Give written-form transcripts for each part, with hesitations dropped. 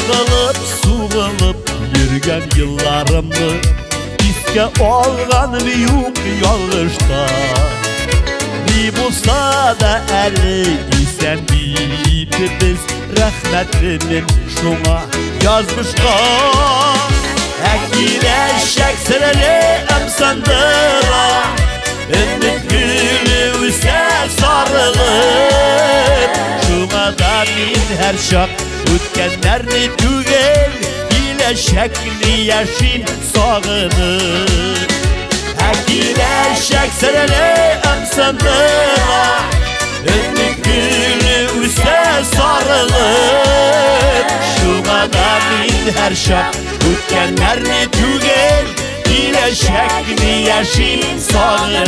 Ağılıp suğulup yürgen yıllarımı İske olgan büyük yağışta Ne bulsa da eli isen deyip biz Rahmetli'nin şuna yazmışka Ekileşek sıreli emsandıra Ümit gülü üse sarılır Şuna da min her şak Ütkenlerini tügel Gileşekli yaşın sağınır Ekileşek sıreli emsandıra Ümit gülü üse sarılır Şuna da min her şak Ütkenlerini tügel Gileşekli yaşın sağınır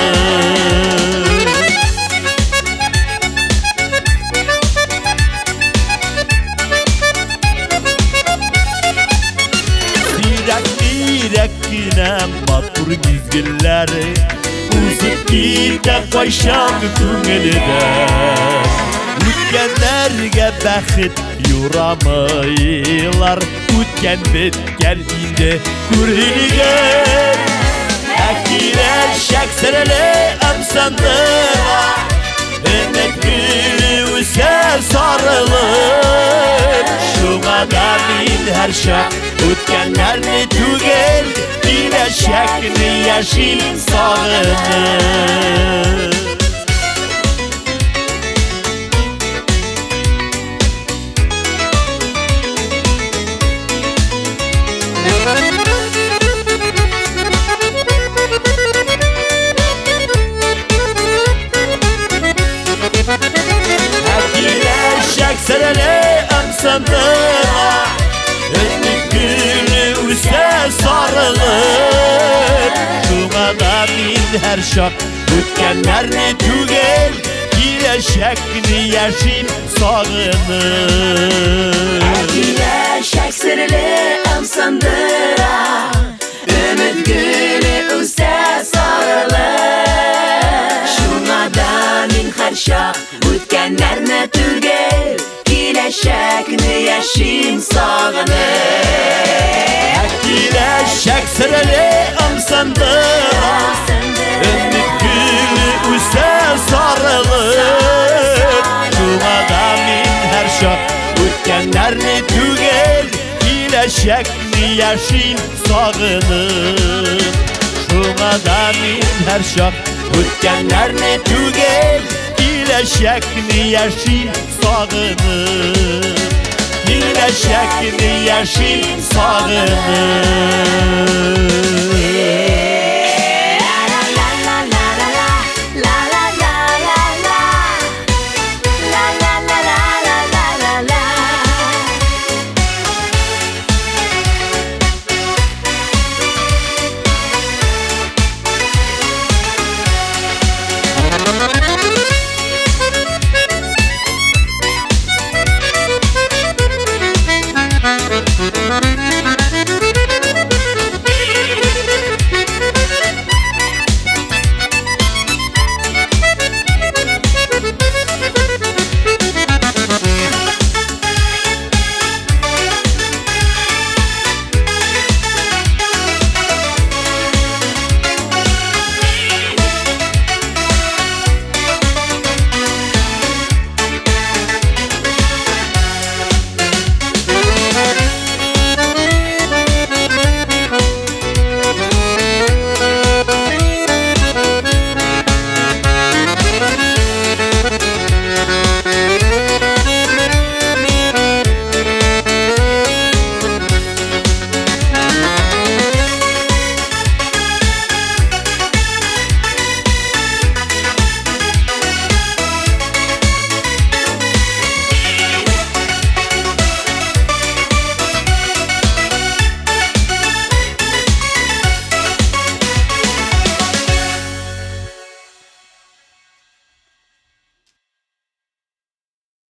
Yine matur gizgilleri Uzup gide koyşan tüngülüde Ütkenlerge bəxit yuramıylar Ütken bitken indi kuriligen Ekileşek sıreli emsandıra Ümit gülü üse sarılır Şuna da min her şak Ütkenlerini tügel Gileşekli yaşın sağınır Ekileşek sıreli emsandıra Ümit gülü üse sarılır Şuna da min her şak Ütkenlerini tügel Gileşekli yaşın sağınır Ekileşek sırlı emsandıra Ümit gülü üse sarılır Şuna da min her şak Ütkenlerini tügel Gileşekli yaşın sağınır Ekileşek sıreli emsandıra Ümit gülü üse sarılır Şuna da min her şak Ütkenlerini tügel Gileşekli yaşın sağınır Şuna da min her şak Ütkenlerini tügel Gileşekli yaşın sağınır Gileşekli yaşın sağınır